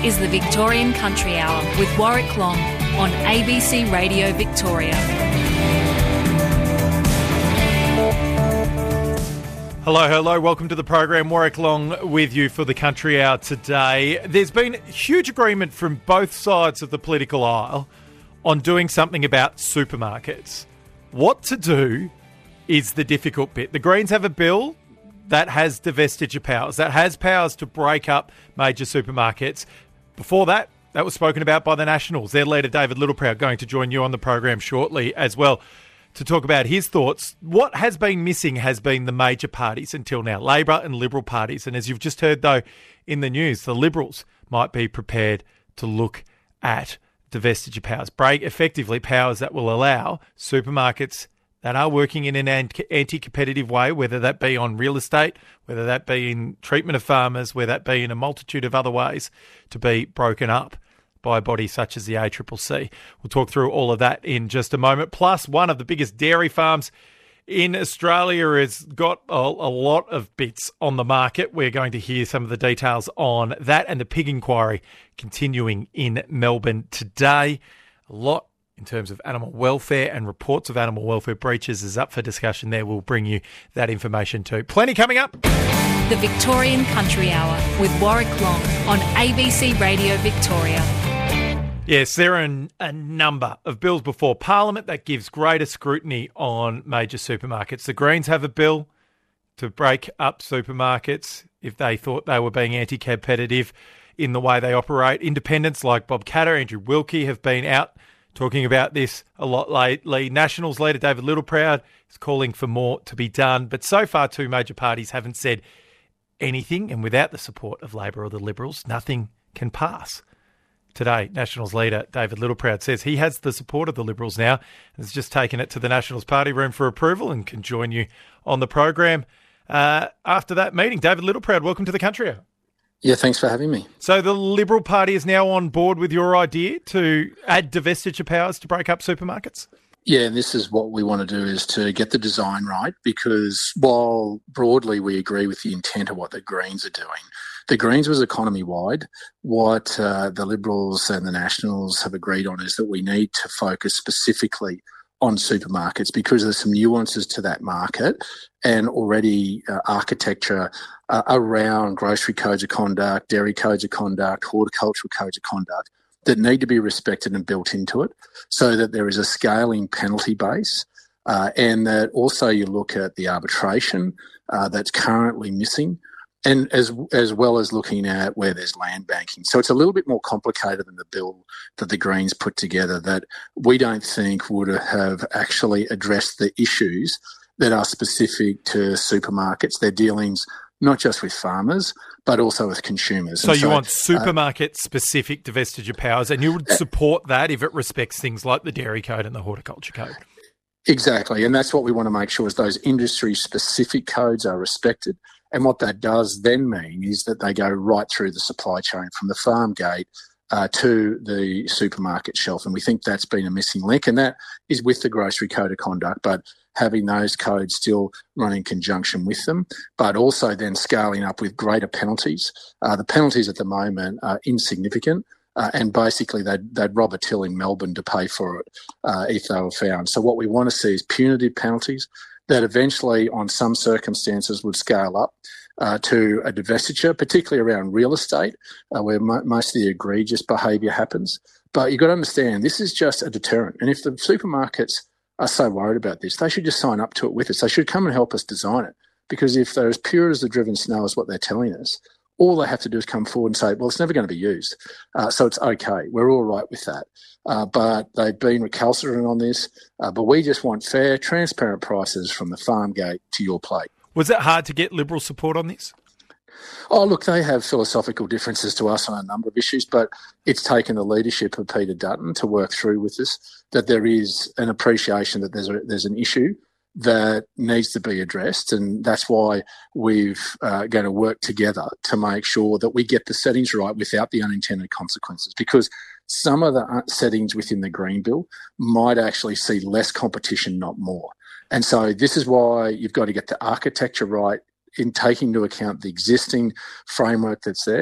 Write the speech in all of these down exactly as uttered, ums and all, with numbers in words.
is the Victorian Country Hour with Warwick Long on A B C Radio Victoria. Hello, hello. Welcome to the program. Warwick Long with you for the Country Hour today. There's been huge agreement from both sides of the political aisle on doing something about supermarkets. What to do is the difficult bit. The Greens have a bill that has divestiture powers, that has powers to break up major supermarkets. Before that, that was spoken about by the Nationals. Their leader, David Littleproud, going to join you on the program shortly as well to talk about his thoughts. What has been missing has been the major parties until now, Labor and Liberal parties. And as you've just heard, though, in the news, the Liberals might be prepared to look at divestiture powers, break effectively powers that will allow supermarkets that are working in an anti-competitive way, whether that be on real estate, whether that be in treatment of farmers, whether that be in a multitude of other ways, to be broken up by a body such as the A C C C. We'll talk through all of that in just a moment. Plus, one of the biggest dairy farms in Australia has got a, a lot of bits on the market. We're going to hear some of the details on that and the pig inquiry continuing in Melbourne today. A lot in terms of animal welfare and reports of animal welfare breaches is up for discussion there. We'll bring you that information too. Plenty coming up. The Victorian Country Hour with Warwick Long on A B C Radio Victoria. Yes, there are an, a number of bills before Parliament that gives greater scrutiny on major supermarkets. The Greens have a bill to break up supermarkets if they thought they were being anti-competitive in the way they operate. Independents like Bob Katter, Andrew Wilkie have been out talking about this a lot lately. Nationals leader David Littleproud is calling for more to be done. But so far, two major parties haven't said anything. And without the support of Labor or the Liberals, nothing can pass. Today, Nationals leader David Littleproud says he has the support of the Liberals now and has just taken it to the Nationals party room for approval and can join you on the program uh, after that meeting. David Littleproud, welcome to the Country Hour. Yeah, thanks for having me. So the Liberal Party is now on board with your idea to add divestiture powers to break up supermarkets? Yeah, this is what we want to do, is to get the design right, because while broadly we agree with the intent of what the Greens are doing, the Greens was economy-wide. What uh, the Liberals and the Nationals have agreed on is that we need to focus specifically on supermarkets because there's some nuances to that market and already uh, architecture uh, around grocery codes of conduct, dairy codes of conduct, horticultural codes of conduct that need to be respected and built into it so that there is a scaling penalty base uh, and that also you look at the arbitration uh, that's currently missing, and as as well as looking at where there's land banking. So it's a little bit more complicated than the bill that the Greens put together that we don't think would have actually addressed the issues that are specific to supermarkets, their dealings not just with farmers, but also with consumers. So, so you want supermarket-specific uh, divestiture powers, and you would support that if it respects things like the Dairy Code and the Horticulture Code? Exactly, and that's what we want to make sure is those industry-specific codes are respected. And what that does then mean is that they go right through the supply chain from the farm gate uh, to the supermarket shelf. And we think that's been a missing link, and that is with the Grocery Code of Conduct, but having those codes still run in conjunction with them, but also then scaling up with greater penalties. Uh, the penalties at the moment are insignificant, uh, and basically they'd, they'd rob a till in Melbourne to pay for it uh, if they were found. So what we want to see is punitive penalties that eventually, on some circumstances, would scale up uh, to a divestiture, particularly around real estate, uh, where mo- most of the egregious behaviour happens. But you've got to understand, this is just a deterrent. And if the supermarkets are so worried about this, they should just sign up to it with us. They should come and help us design it. Because if they're as pure as the driven snow as what they're telling us, all they have to do is come forward and say, well, it's never going to be used. Uh, so it's okay. We're all right with that. Uh, but they've been recalcitrant on this. Uh, but we just want fair, transparent prices from the farm gate to your plate. Was it hard to get Liberal support on this? Oh, look, they have philosophical differences to us on a number of issues, but it's taken the leadership of Peter Dutton to work through with this, that there is an appreciation that there's a, there's an issue that needs to be addressed, and that's why we've uh, going to work together to make sure that we get the settings right without the unintended consequences, because some of the settings within the Green Bill might actually see less competition, not more. And so this is why you've got to get the architecture right in taking into account the existing framework that's there,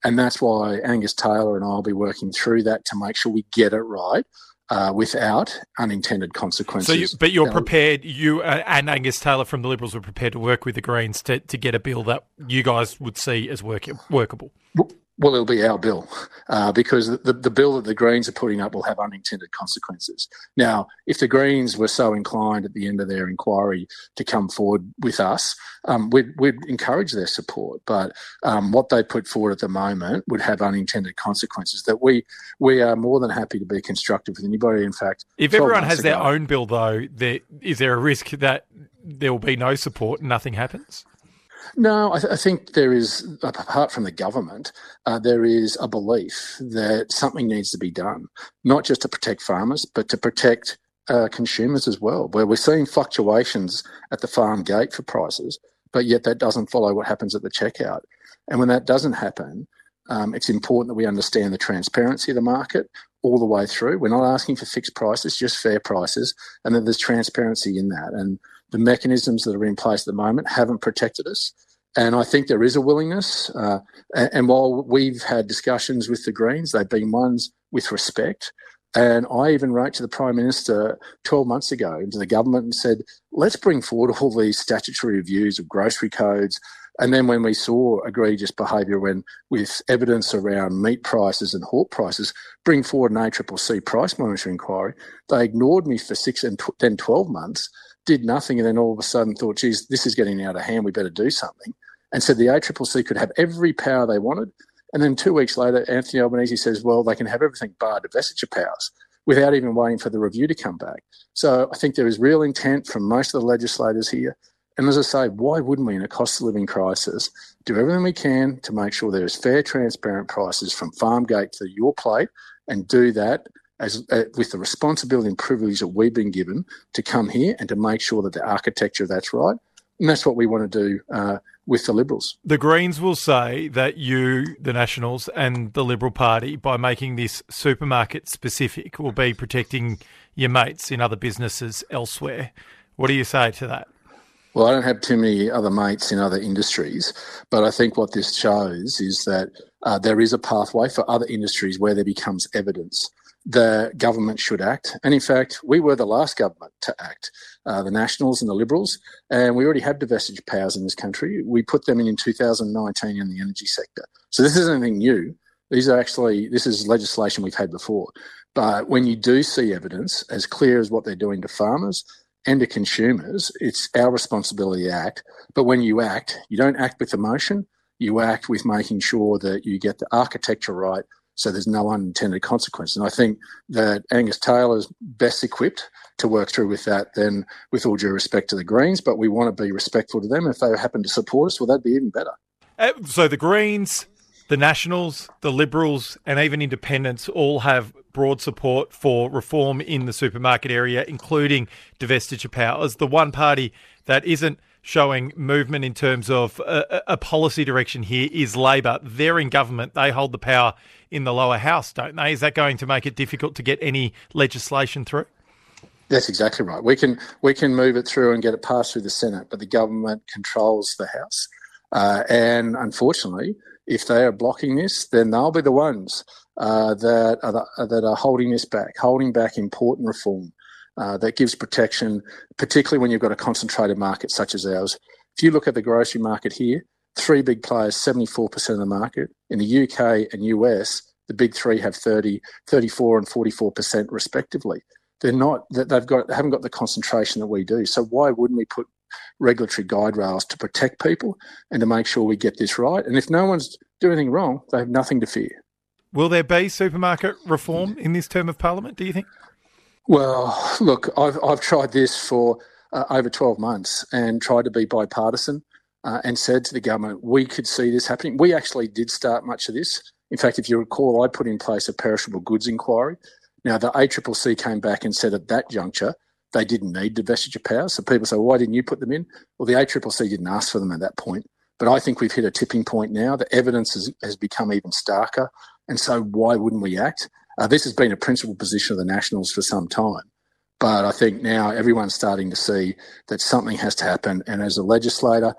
And that's why Angus Taylor and I will be working through that to make sure we get it right uh, without unintended consequences. So, you, but you're prepared, you uh, and Angus Taylor from the Liberals were prepared to work with the Greens to, to get a bill that you guys would see as work, workable? Well, it'll be our bill uh, because the, the bill that the Greens are putting up will have unintended consequences. Now, if the Greens were so inclined at the end of their inquiry to come forward with us, um, we'd, we'd encourage their support. But um, what they put forward at the moment would have unintended consequences that we we are more than happy to be constructive with anybody. In fact, if everyone has ago, their own bill, though, there, is there a risk that there will be no support and nothing happens? No, I, th- I think there is, apart from the government, uh, there is a belief that something needs to be done, not just to protect farmers, but to protect uh, consumers as well, where we're seeing fluctuations at the farm gate for prices, but yet that doesn't follow what happens at the checkout. And when that doesn't happen, um, it's important that we understand the transparency of the market all the way through. We're not asking for fixed prices, just fair prices, and that there's transparency in that. And the mechanisms that are in place at the moment haven't protected us. And I think there is a willingness. Uh, and, and while we've had discussions with the Greens, they've been ones with respect. And I even wrote to the Prime Minister twelve months ago into the government and said, let's bring forward all these statutory reviews of grocery codes. And then when we saw egregious behaviour when with evidence around meat prices and hog prices, bring forward an A C C C price monitoring inquiry, they ignored me for six and tw- then twelve months, did nothing, and then all of a sudden thought, geez, this is getting out of hand, we better do something, and said the A C C C could have every power they wanted. And then two weeks later, Anthony Albanese says, well, they can have everything bar divestiture powers without even waiting for the review to come back. So I think there is real intent from most of the legislators here. And as I say, why wouldn't we, in a cost of living crisis, do everything we can to make sure there is fair, transparent prices from farm gate to your plate, and do that as uh, with the responsibility and privilege that we've been given to come here and to make sure that the architecture of that's right. And that's what we want to do uh, with the Liberals. The Greens will say that you, the Nationals and the Liberal Party, by making this supermarket specific, will be protecting your mates in other businesses elsewhere. What do you say to that? Well, I don't have too many other mates in other industries, but I think what this shows is that uh, there is a pathway for other industries where there becomes evidence the government should act. And in fact, we were the last government to act, uh, the Nationals and the Liberals, and we already have divestiture powers in this country. We put them in in two thousand nineteen in the energy sector. So this isn't anything new. These are actually, this is legislation we've had before. But when you do see evidence as clear as what they're doing to farmers and to consumers, it's our responsibility to act. But when you act, you don't act with emotion, you act with making sure that you get the architecture right, so there's no unintended consequence. And I think that Angus Taylor is best equipped to work through with that than with all due respect to the Greens, but we want to be respectful to them. If they happen to support us, well, that'd be even better. Uh, so the Greens, the Nationals, the Liberals and even Independents all have broad support for reform in the supermarket area, including divestiture powers. The one party that isn't showing movement in terms of a, a policy direction here is Labor. They're in government. They hold the power in the lower house, don't they? Is that going to make it difficult to get any legislation through? That's exactly right. We can we can move it through and get it passed through the Senate, but the government controls the House. Uh, and unfortunately, if they are blocking this, then they'll be the ones uh, that are the, that are holding this back, holding back important reform uh, that gives protection, particularly when you've got a concentrated market such as ours. If you look at the grocery market here, three big players, seventy-four percent of the market. In the U K and U S, the big three have thirty, thirty-four and forty-four percent respectively. They're not, they've got, they haven't got the concentration that we do. So why wouldn't we put regulatory guide rails to protect people and to make sure we get this right? And if no one's doing anything wrong, they have nothing to fear. Will there be supermarket reform in this term of Parliament, do you think? Well, look, I've, I've tried this for uh, over twelve months and tried to be bipartisan uh, and said to the government, we could see this happening. We actually did start much of this. In fact, if you recall, I put in place a perishable goods inquiry. Now, the A C C C came back and said at that juncture they didn't need divestiture powers. So people say, well, why didn't you put them in? Well, the A C C C didn't ask for them at that point. But I think we've hit a tipping point now. The evidence has, has become even starker. And so why wouldn't we act? Uh, this has been a principal position of the Nationals for some time. But I think now everyone's starting to see that something has to happen. And as a legislator,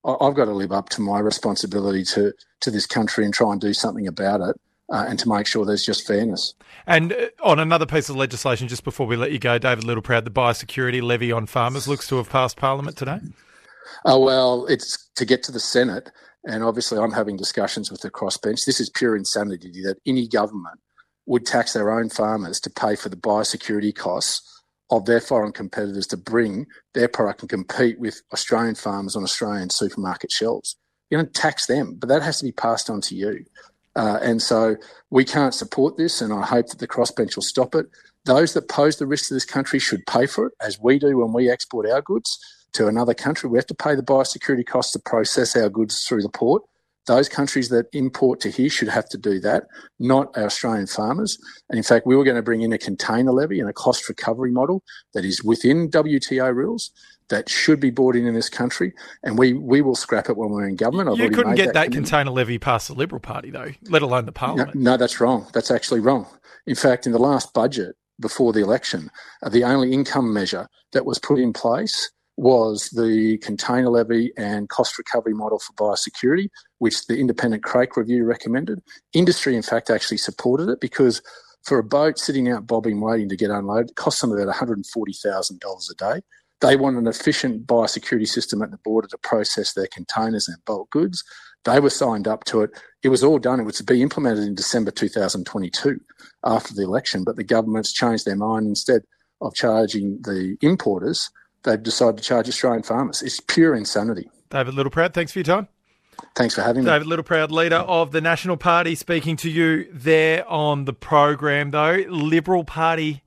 I- I've got to live up to my responsibility to, to this country and try and do something about it. Uh, and to make sure there's just fairness. And uh, on another piece of legislation, just before we let you go, David Littleproud, the biosecurity levy on farmers looks to have passed Parliament today. Oh, well, it's to get to the Senate, and obviously I'm having discussions with the crossbench. This is pure insanity that any government would tax their own farmers to pay for the biosecurity costs of their foreign competitors to bring their product and compete with Australian farmers on Australian supermarket shelves. You don't tax them, but that has to be passed on to you. Uh, and so we can't support this, and I hope that the crossbench will stop it. Those that pose the risk to this country should pay for it, as we do when we export our goods to another country. We have to pay the biosecurity costs to process our goods through the port. Those countries that import to here should have to do that, not our Australian farmers. And in fact, we were going to bring in a container levy and a cost recovery model that is within W T O rules that should be brought in in this country, and we, we will scrap it when we're in government. I've you couldn't made get that, that container commitment. levy past the Liberal Party, though, let alone the Parliament. No, no, that's wrong. That's actually wrong. In fact, in the last budget before the election, uh, the only income measure that was put in place was the container levy and cost recovery model for biosecurity, which the independent Crake review recommended. Industry, in fact, actually supported it because for a boat sitting out bobbing waiting to get unloaded, it costs them about one hundred forty thousand dollars a day. They want an efficient biosecurity system at the border to process their containers and bulk goods. They were signed up to it. It was all done. It was to be implemented in December two thousand twenty-two after the election, but the government's changed their mind. Instead of charging the importers, they've decided to charge Australian farmers. It's pure insanity. David Littleproud, thanks for your time. Thanks for having me. David Littleproud, leader of the National Party, speaking to you there on the program, though. Liberal Party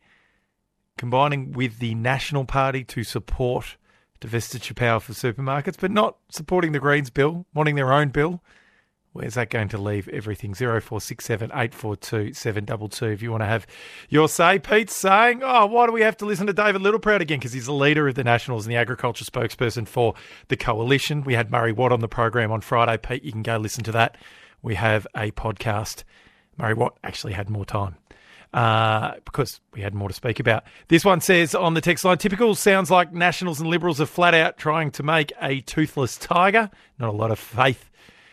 combining with the National Party to support divestiture power for supermarkets, but not supporting the Greens bill, wanting their own bill. Where's that going to leave everything? zero four six seven, eight four two, seven two two if you want to have your say. Pete's saying, oh, why do we have to listen to David Littleproud again? Because he's the leader of the Nationals and the agriculture spokesperson for the coalition. We had Murray Watt on the program on Friday. Pete, you can go listen to that. We have a podcast. Murray Watt actually had more time. Uh, because we had more to speak about. This one says on the text line, typical sounds like Nationals and Liberals are flat out trying to make a toothless tiger. Not a lot of faith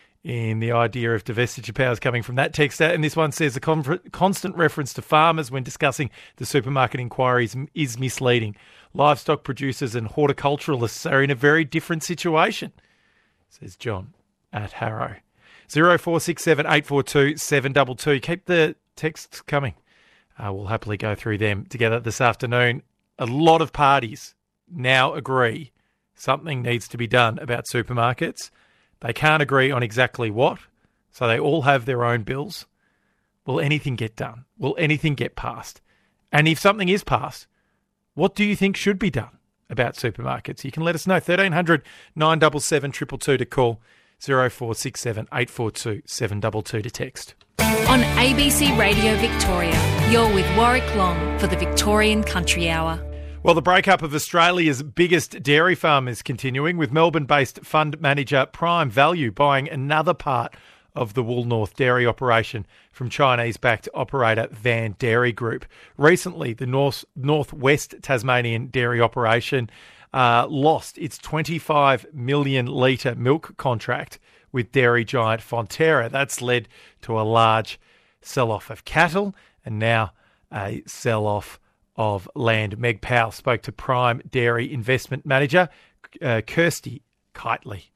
in the idea of divestiture powers coming from that texter. And this one says the con- constant reference to farmers when discussing the supermarket inquiries is misleading. Livestock producers and horticulturalists are in a very different situation, says John at Harrow. zero four six seven, eight four two, seven two two. Keep the texts coming. Uh, we'll happily go through them together this afternoon. A lot of parties now agree something needs to be done about supermarkets. They can't agree on exactly what, so they all have their own bills. Will anything get done? Will anything get passed? And if something is passed, what do you think should be done about supermarkets? You can let us know. thirteen hundred, nine seven seven, two two two to call. zero four six seven, eight four two, seven two two to text. On A B C Radio Victoria, you're with Warwick Long for the Victorian Country Hour. Well, the breakup of Australia's biggest dairy farm is continuing, with Melbourne-based fund manager Prime Value buying another part of the Woolnorth dairy operation from Chinese-backed operator Van Dairy Group. Recently, the North Northwest Tasmanian dairy operation uh, lost its twenty-five million litre milk contract with dairy giant Fonterra. That's led to a large sell-off of cattle and now a sell-off of land. Meg Powell spoke to Prime Dairy Investment Manager uh, Kirsty Kitely.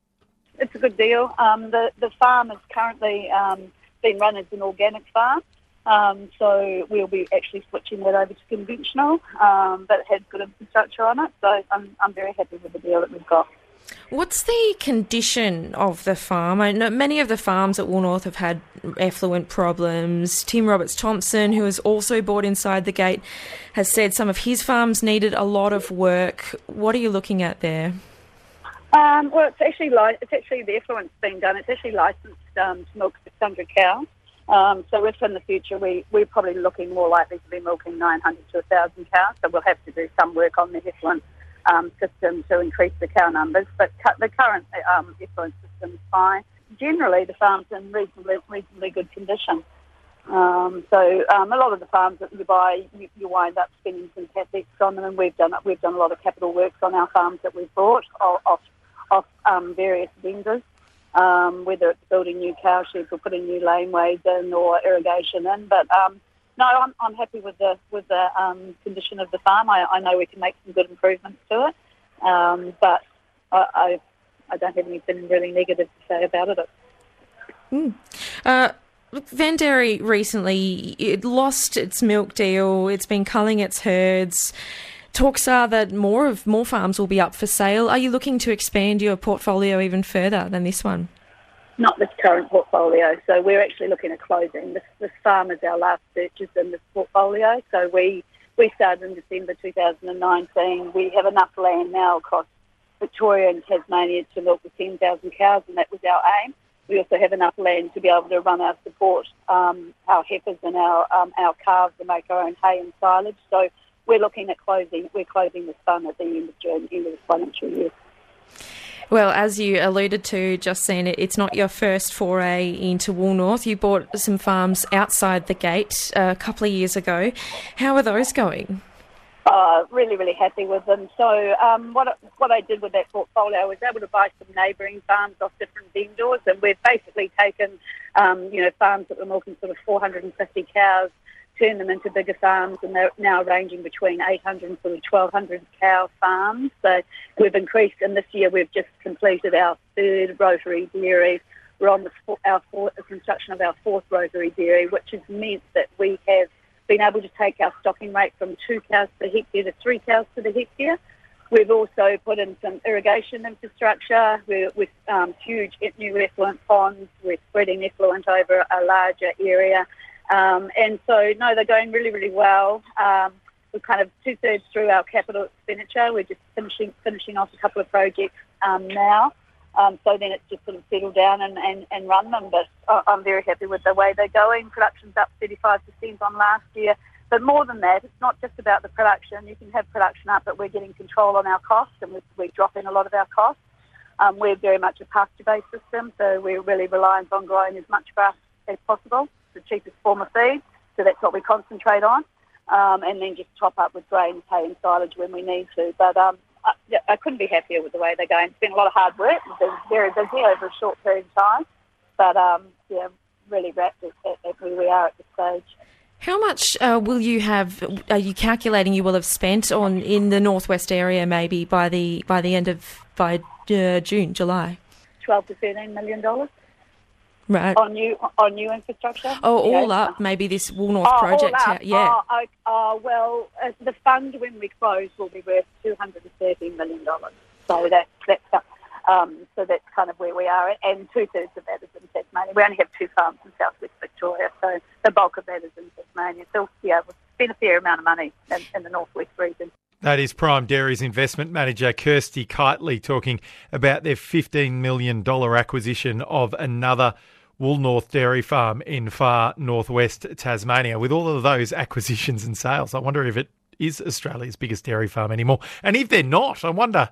It's a good deal. Um, the, the farm is currently um, being run as an organic farm, um, so we'll be actually switching that over to conventional, um, but it has good infrastructure on it, so I'm, I'm very happy with the deal that we've got. What's the condition of the farm? I know many of the farms at Woolnorth have had effluent problems. Tim Roberts-Thompson, who has also bought inside the gate, has said some of his farms needed a lot of work. What are you looking at there? Um, well, it's actually li- it's actually the effluent's being done. It's actually licensed um, to milk six hundred cows. Um, so if in the future we, we're probably looking more likely to be milking nine hundred to one thousand cows, so we'll have to do some work on the effluent Um, system to increase the cow numbers, but cu- the current um, effluent system is fine. Generally, the farm's in reasonably, reasonably good condition. Um, so um, a lot of the farms that you buy, you, you wind up spending some capex on them, and we've done we've done a lot of capital works on our farms that we've bought off off um, various vendors, um, whether it's building new cow sheds or putting new laneways in or irrigation in. But um, no, I'm, I'm happy with the with the um, condition of the farm. I, I know we can make some good improvements to it, um, but I, I I don't have anything really negative to say about it. Mm. Uh, look, Vendairy recently it lost its milk deal. It's been culling its herds. Talks are that more of more farms will be up for sale. Are you looking to expand your portfolio even further than this one? Not this current portfolio. So we're actually looking at closing. This, this farm is our last purchase in this portfolio. So we, we started in December two thousand nineteen. We have enough land now across Victoria and Tasmania to milk the ten thousand cows, and that was our aim. We also have enough land to be able to run our support, um, our heifers and our um, our calves and make our own hay and silage. So we're looking at closing. We're closing this farm at the end of June, end of the financial year. Well, as you alluded to, Justine, it's not your first foray into Woolnorth. You bought some farms outside the gate a couple of years ago. How are those going? Uh, really, really happy with them. So um, what what I did with that portfolio, I was able to buy some neighbouring farms off different vendors, and we've basically taken, um, you know, farms that were milking sort of four hundred fifty cows, turned them into bigger farms, and they're now ranging between eight hundred and sort of twelve hundred cow farms. So we've increased, and this year we've just completed our third rotary dairy. We're on the our fourth, the construction of our fourth rotary dairy, which has meant that we have been able to take our stocking rate from two cows per hectare to three cows per the hectare. We've also put in some irrigation infrastructure we're, with um, huge new effluent ponds. We're spreading effluent over a larger area. Um, and so, no, they're going really, really well. Um, we're kind of two-thirds through our capital expenditure. We're just finishing finishing off a couple of projects um, now. Um, so then it's just sort of settle down and, and, and run them. But I'm very happy with the way they're going. Production's up thirty-five percent on last year. But more than that, it's not just about the production. You can have production up, but we're getting control on our costs, and we, we drop in a lot of our costs. Um, we're very much a pasture-based system, so we're really reliant on growing as much grass as possible. It's the cheapest form of feed, so that's what we concentrate on. Um, and then just top up with grains, hay and silage when we need to. But um, I, I couldn't be happier with the way they're going. It's been a lot of hard work. We've been very busy over a short period of time. But, um, yeah, really wrapped at, at, at where we are at this stage. How much uh, will you have, are you calculating you will have spent on in the northwest area maybe by the by the end of, by uh, June, July? twelve to thirteen million dollars. Right. On new on new infrastructure. Oh, all know. up, maybe this Woolnorth oh, project. All up. Yeah. Oh, oh, well, uh, the fund when we close will be worth two hundred thirteen million dollars. So that's, that's, um, so that's kind of where we are. And two-thirds of that is in Tasmania. We only have two farms in southwest Victoria, so the bulk of that is in Tasmania. So, yeah, we've spent a fair amount of money in, in the northwest region. That is Prime Dairy's investment manager, Kirsty Kitely, talking about their fifteen million dollars acquisition of another Woolnorth dairy farm in far northwest Tasmania. With all of those acquisitions and sales, I wonder if it is Australia's biggest dairy farm anymore. And if they're not, I wonder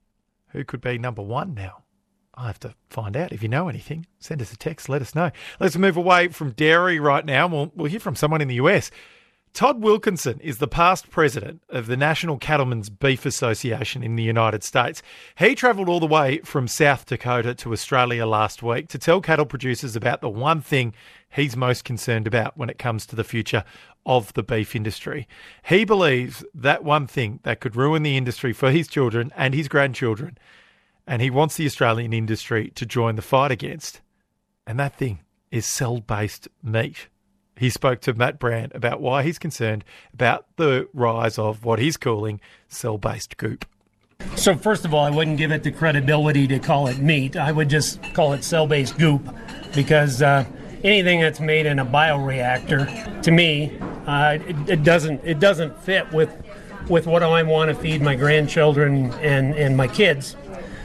who could be number one now. I have to find out. If you know anything, send us a text, let us know. Let's move away from dairy right now. We'll, we'll hear from someone in the U S. Todd Wilkinson is the past president of the National Cattlemen's Beef Association in the United States. He travelled all the way from South Dakota to Australia last week to tell cattle producers about the one thing he's most concerned about when it comes to the future of the beef industry. He believes that one thing that could ruin the industry for his children and his grandchildren, and he wants the Australian industry to join the fight against, and that thing is cell-based meat. He spoke to Matt Brand about why he's concerned about the rise of what he's calling cell-based goop. So first of all, I wouldn't give it the credibility to call it meat. I would just call it cell-based goop because uh, anything that's made in a bioreactor, to me, uh, it, it doesn't it doesn't fit with with what I want to feed my grandchildren and, and my kids.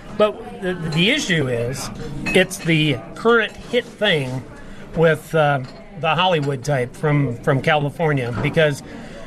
But the, the issue is, it's the current hit thing with uh, the Hollywood type from, from California, because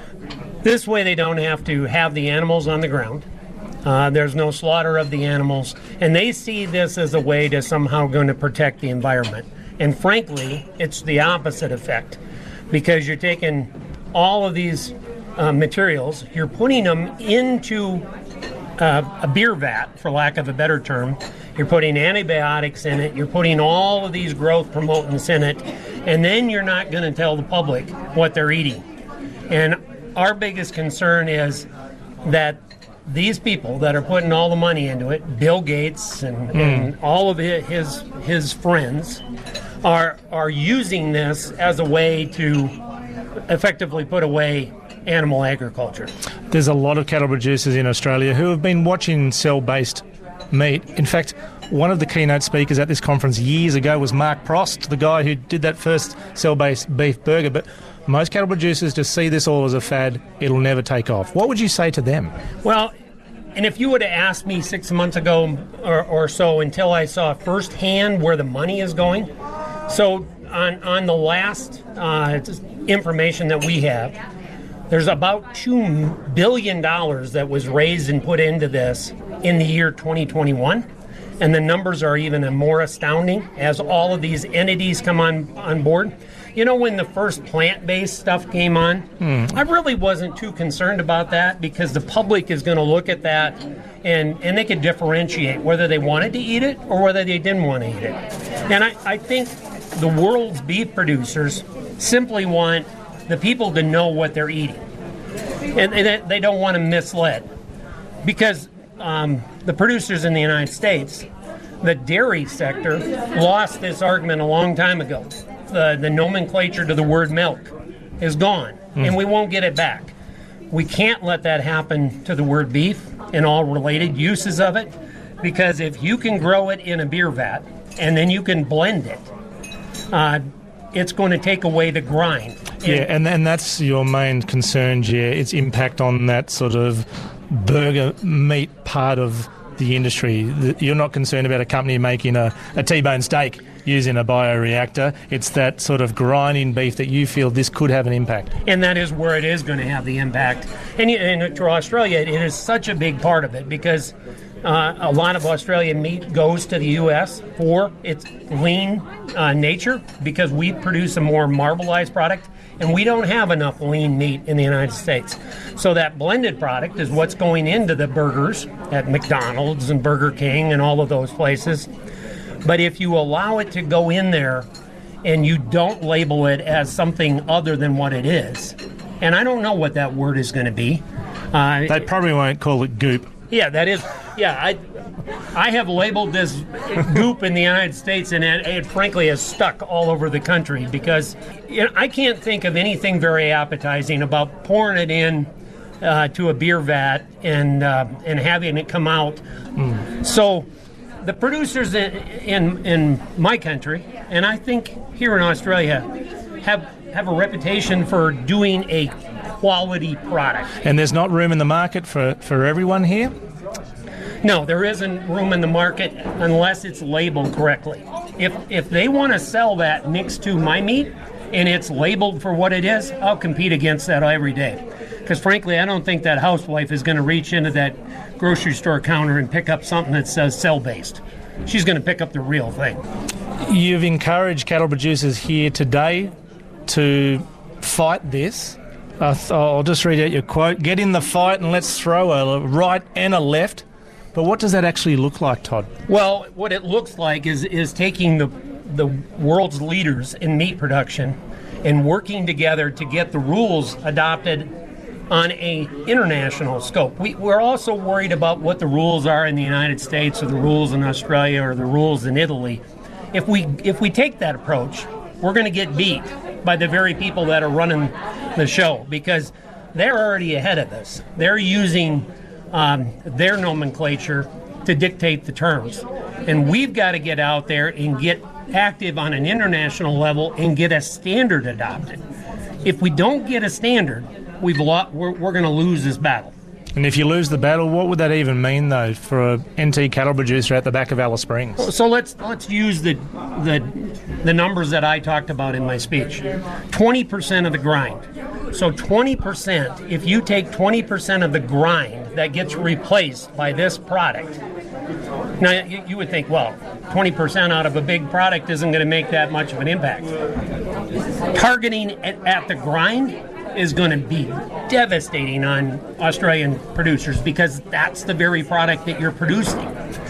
this way they don't have to have the animals on the ground. Uh, there's no slaughter of the animals, and they see this as a way to somehow going to protect the environment. And frankly, it's the opposite effect, because you're taking all of these uh, materials, you're putting them into uh, a beer vat, for lack of a better term. You're putting antibiotics in it. You're putting all of these growth promotants in it. And then you're not going to tell the public what they're eating. And our biggest concern is that these people that are putting all the money into it, Bill Gates and, mm. and all of his his friends, are are using this as a way to effectively put away animal agriculture. There's a lot of cattle producers in Australia who have been watching cell-based meat. In fact, one of the keynote speakers at this conference years ago was Mark Prost, the guy who did that first cell-based beef burger. But most cattle producers just see this all as a fad. It'll never take off. What would you say to them? Well, and if you would have asked me six months ago or, or so, until I saw firsthand where the money is going. So on, on the last uh, information that we have, there's about two billion dollars that was raised and put into this in the year twenty twenty-one. And the numbers are even more astounding as all of these entities come on, on board. You know, when the first plant-based stuff came on, mm. I really wasn't too concerned about that because the public is going to look at that and, and they could differentiate whether they wanted to eat it or whether they didn't want to eat it. And I, I think the world's beef producers simply want the people to know what they're eating. And they, they don't want to mislead. Because um, the producers in the United States, the dairy sector, lost this argument a long time ago. The, the nomenclature to the word milk is gone, mm. and we won't get it back. We can't let that happen to the word beef and all related uses of it, because if you can grow it in a beer vat and then you can blend it, uh, it's going to take away the grind. Yeah, and, and that's your main concern, yeah, its impact on that sort of burger meat part of the industry. You're not concerned about a company making a, a T-bone steak using a bioreactor. It's that sort of grinding beef that you feel this could have an impact. And that is where it is going to have the impact. And, and to Australia, it is such a big part of it because uh, a lot of Australian meat goes to the U S for its lean uh, nature because we produce a more marbleized product. And we don't have enough lean meat in the United States. So that blended product is what's going into the burgers at McDonald's and Burger King and all of those places. But if you allow it to go in there and you don't label it as something other than what it is, and I don't know what that word is going to be. Uh, they probably won't call it goop. Yeah, that is. Yeah, I I have labeled this goop in the United States, and it, it frankly has stuck all over the country because you know, I can't think of anything very appetizing about pouring it in uh, to a beer vat and uh, and having it come out. Mm. So the producers in, in in my country, and I think here in Australia, have have a reputation for doing a quality product. And there's not room in the market for, for everyone here? No, there isn't room in the market unless it's labeled correctly. If if they want to sell that next to my meat and it's labeled for what it is, I'll compete against that every day. Because frankly, I don't think that housewife is going to reach into that grocery store counter and pick up something that says cell-based. She's going to pick up the real thing. You've encouraged cattle producers here today to fight this. Uh, I'll just read out your quote. Get in the fight and let's throw a right and a left. But what does that actually look like, Todd? Well, what it looks like is is taking the the world's leaders in meat production and working together to get the rules adopted on a international scope. We, we're also worried about what the rules are in the United States or the rules in Australia or the rules in Italy. If we if we take that approach, we're going to get beat by the very people that are running the show because they're already ahead of us. They're using um, their nomenclature to dictate the terms. And we've got to get out there and get active on an international level and get a standard adopted. If we don't get a standard, we've lo- we're, we're going to lose this battle. And if you lose the battle, what would that even mean, though, for a N T cattle producer at the back of Alice Springs? So let's let's use the the the numbers that I talked about in my speech. twenty percent of the grind. So twenty percent, if you take twenty percent of the grind that gets replaced by this product, now you, you would think, well, twenty percent out of a big product isn't going to make that much of an impact. Targeting at, at the grind is going to be devastating on Australian producers because that's the very product that you're producing.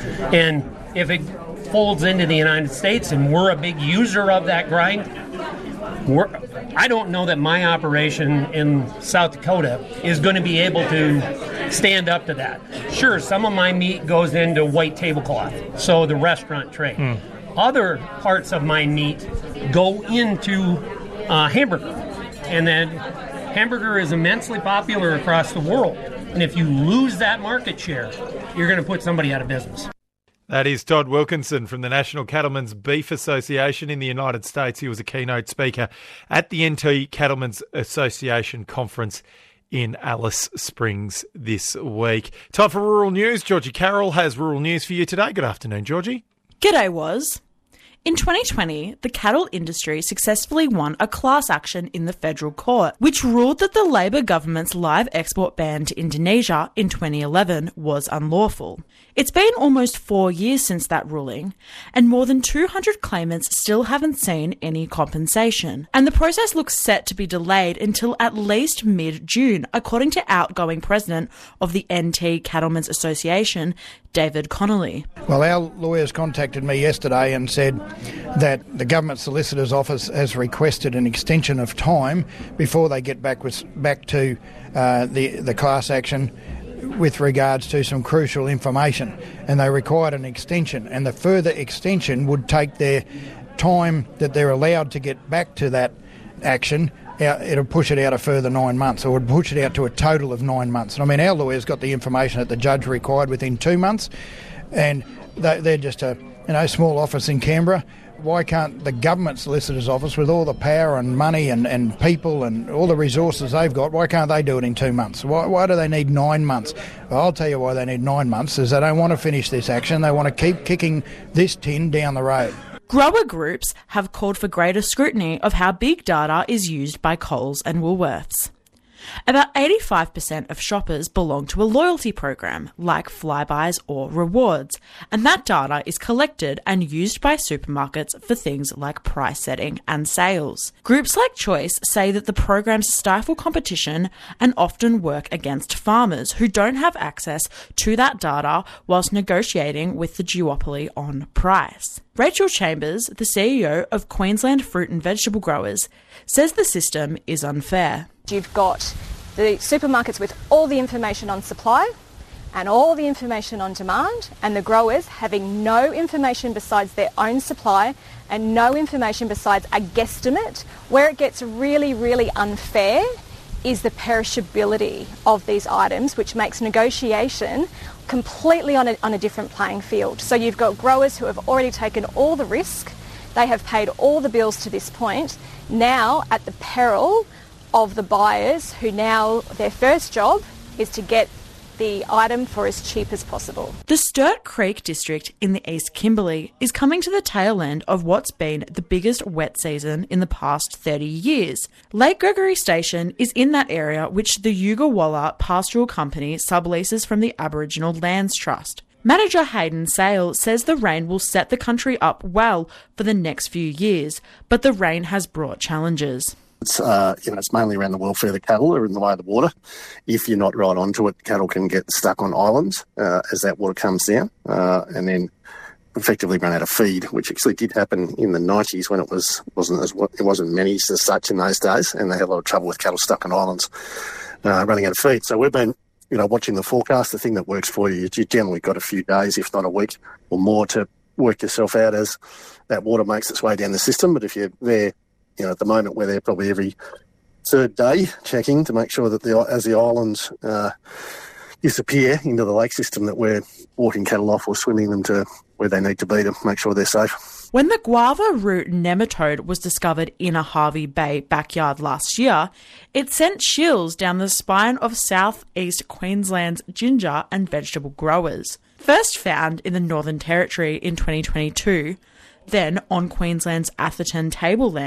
And if it folds into the United States and we're a big user of that grind, we're, I don't know that my operation in South Dakota is going to be able to stand up to that. Sure, some of my meat goes into white tablecloth, so the restaurant tray. Mm. Other parts of my meat go into uh, hamburger. And then hamburger is immensely popular across the world. And if you lose that market share, you're going to put somebody out of business. That is Todd Wilkinson from the National Cattlemen's Beef Association in the United States. He was a keynote speaker at the N T Cattlemen's Association conference in Alice Springs this week. Time for Rural News. Georgie Carroll has Rural News for you today. Good afternoon, Georgie. G'day, Woz. In twenty twenty, the cattle industry successfully won a class action in the federal court, which ruled that the Labor government's live export ban to Indonesia in twenty eleven was unlawful. It's been almost four years since that ruling, and more than two hundred claimants still haven't seen any compensation. And the process looks set to be delayed until at least mid-June, according to outgoing president of the N T Cattlemen's Association, David Connolly. Well, our lawyers contacted me yesterday and said that the Government Solicitor's Office has requested an extension of time before they get back with, back to uh, the, the class action with regards to some crucial information, and they required an extension, and the further extension would take their time that they're allowed to get back to that action. It'll push it out a further nine months, or it would push it out to a total of nine months. And I mean, our lawyers got the information that the judge required within two months, and they're just a you know small office in Canberra. Why can't the Government Solicitor's Office, with all the power and money and, and people and all the resources they've got, why can't they do it in two months? Why, why do they need nine months? Well, I'll tell you why they need nine months, is they don't want to finish this action. They want to keep kicking this tin down the road. Grower groups have called for greater scrutiny of how big data is used by Coles and Woolworths. About eighty-five percent of shoppers belong to a loyalty program like Flybuys or Rewards, and that data is collected and used by supermarkets for things like price setting and sales. Groups like Choice say that the programs stifle competition and often work against farmers who don't have access to that data whilst negotiating with the duopoly on price. Rachel Chambers, the C E O of Queensland Fruit and Vegetable Growers, says the system is unfair. You've got the supermarkets with all the information on supply and all the information on demand, and the growers having no information besides their own supply and no information besides a guesstimate. Where it gets really, really unfair is the perishability of these items, which makes negotiation completely on a, on a different playing field. So you've got growers who have already taken all the risk, they have paid all the bills to this point, now at the peril of the buyers who now their first job is to get the item for as cheap as possible. The Sturt Creek district in the East Kimberley is coming to the tail end of what's been the biggest wet season in the past thirty years. Lake Gregory Station is in that area which the Yugawalla Pastoral Company subleases from the Aboriginal Lands Trust. Manager Hayden Sale says the rain will set the country up well for the next few years, but the rain has brought challenges. It's, uh, you know, it's mainly around the welfare of the cattle or in the way of the water. If you're not right onto it, cattle can get stuck on islands uh, as that water comes down uh, and then effectively run out of feed, which actually did happen in the nineties when it was, wasn't as it wasn't many as such in those days, and they had a lot of trouble with cattle stuck on islands uh, running out of feed. So we've been, you know, watching the forecast. The thing that works for you is you generally got a few days, if not a week or more, to work yourself out as that water makes its way down the system. But if you're there, you know, at the moment we're there probably every third day checking to make sure that the as the islands uh, disappear into the lake system, that we're walking cattle off or swimming them to where they need to be to make sure they're safe. When the guava root nematode was discovered in a Hervey Bay backyard last year, it sent chills down the spine of southeast Queensland's ginger and vegetable growers. First found in the Northern Territory in twenty twenty-two, then on Queensland's Atherton tablelands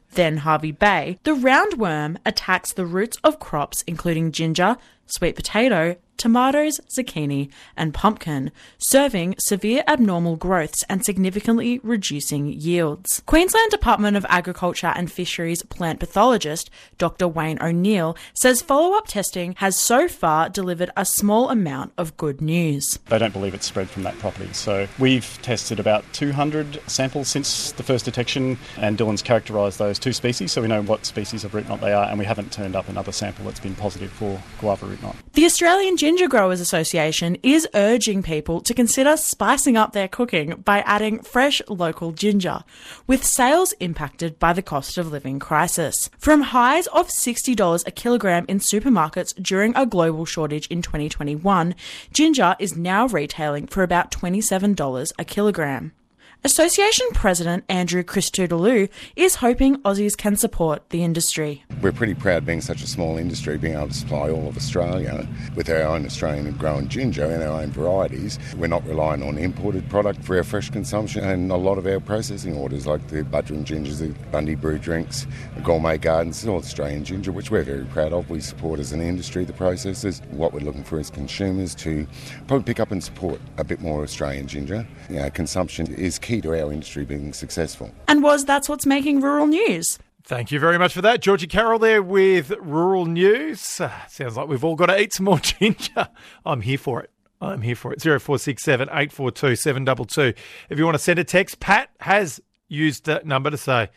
then Harvey Bay, the roundworm attacks the roots of crops including ginger, sweet potato, tomatoes, zucchini and pumpkin, serving severe abnormal growths and significantly reducing yields. Queensland Department of Agriculture and Fisheries plant pathologist Doctor Wayne O'Neill says follow-up testing has so far delivered a small amount of good news. They don't believe it's spread from that property. So we've tested about two hundred samples since the first detection, and Dylan's characterised those two species, so we know what species of root knot they are, and we haven't turned up another sample that's been positive for guava root knot. The Australian Ginger Growers Association is urging people to consider spicing up their cooking by adding fresh local ginger, with sales impacted by the cost of living crisis. From highs of sixty dollars a kilogram in supermarkets during a global shortage in twenty twenty-one, ginger is now retailing for about twenty-seven dollars a kilogram. Association President Andrew Christodoulou is hoping Aussies can support the industry. We're pretty proud, being such a small industry, being able to supply all of Australia with our own Australian grown ginger and our own varieties. We're not relying on imported product for our fresh consumption, and a lot of our processing orders, like the Buttering Gingers, the Bundy Brew Drinks, the Gourmet Gardens, all Australian ginger, which we're very proud of. We support as an industry the processors. What we're looking for is consumers to probably pick up and support a bit more Australian ginger. You know, consumption is key to our industry being successful. And was that's what's making Rural News. Thank you very much for that. Georgie Carroll there with Rural News. Uh, sounds like we've all got to eat some more ginger. I'm here for it. I'm here for it. zero four six seven, eight four two, seven two two. If you want to send a text, Pat has used that number to say,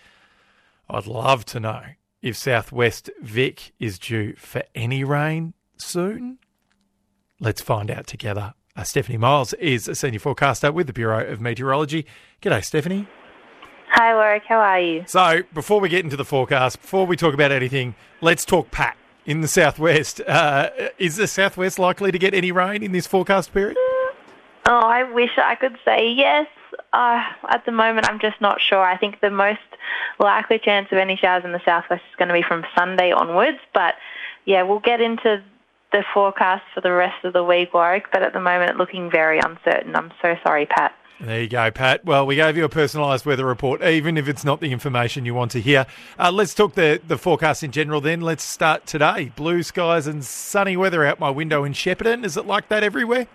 I'd love to know if Southwest Vic is due for any rain soon. Let's find out together. Uh, Stephanie Miles is a senior forecaster with the Bureau of Meteorology. G'day, Stephanie. Hi, Warwick. How are you? So, before we get into the forecast, before we talk about anything, let's talk Pat in the southwest. Uh, is the southwest likely to get any rain in this forecast period? Oh, I wish I could say yes. Uh, at the moment, I'm just not sure. I think the most likely chance of any showers in the southwest is going to be from Sunday onwards. But, yeah, we'll get into the forecast for the rest of the week, Warwick, but at the moment it's looking very uncertain. I'm so sorry, Pat. There you go, Pat. Well, we gave you a personalised weather report, even if it's not the information you want to hear. Uh, let's talk the, the forecast in general then. Let's start today. Blue skies and sunny weather out my window in Shepparton. Is it like that everywhere?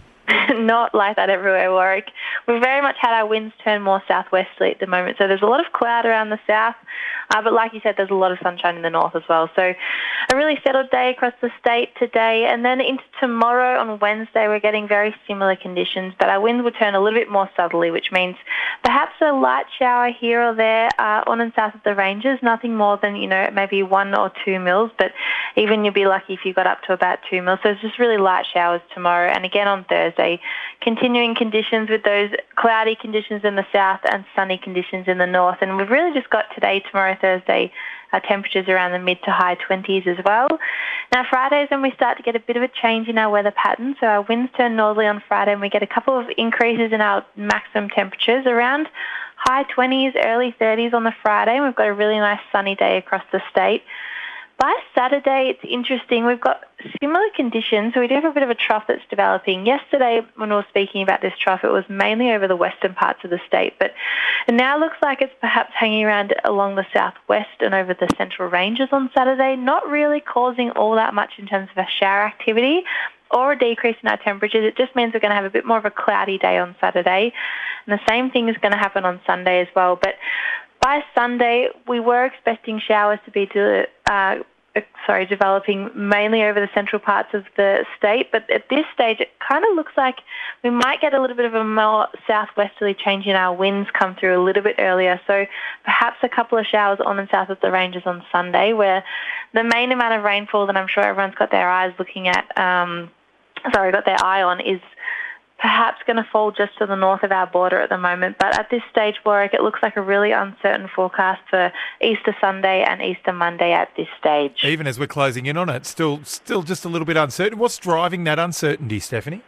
Not like that everywhere, Warwick. We've very much had our winds turn more southwesterly at the moment, so there's a lot of cloud around the south, uh, but like you said, there's a lot of sunshine in the north as well. So a really settled day across the state today, and then into tomorrow on Wednesday, we're getting very similar conditions, but our winds will turn a little bit more southerly, which means perhaps a light shower here or there uh, on and south of the ranges, nothing more than, you know, maybe one or two mils, but even you'll be lucky if you got up to about two mils. So it's just really light showers tomorrow, and again on Thursday, continuing conditions with those cloudy conditions in the south and sunny conditions in the north. And we've really just got today, tomorrow, Thursday, our temperatures around the mid to high twenties as well. Now, Friday's when we start to get a bit of a change in our weather pattern. So our winds turn northerly on Friday and we get a couple of increases in our maximum temperatures around high twenties, early thirties on the Friday. And we've got a really nice sunny day across the state. By Saturday, it's interesting. We've got similar conditions. So we do have a bit of a trough that's developing. Yesterday, when we were speaking about this trough, it was mainly over the western parts of the state. But it now looks like it's perhaps hanging around along the southwest and over the central ranges on Saturday, not really causing all that much in terms of a shower activity or a decrease in our temperatures. It just means we're going to have a bit more of a cloudy day on Saturday. And the same thing is going to happen on Sunday as well. But by Sunday, we were expecting showers to be de- uh, sorry, developing mainly over the central parts of the state, but at this stage it kind of looks like we might get a little bit of a more southwesterly change in our winds come through a little bit earlier, so perhaps a couple of showers on and south of the ranges on Sunday, where the main amount of rainfall that I'm sure everyone's got their eyes looking at, um, sorry, got their eye on is perhaps going to fall just to the north of our border at the moment. But at this stage, Warwick, it looks like a really uncertain forecast for Easter Sunday and Easter Monday at this stage. Even as we're closing in on it, still still just a little bit uncertain. What's driving that uncertainty, Stephanie?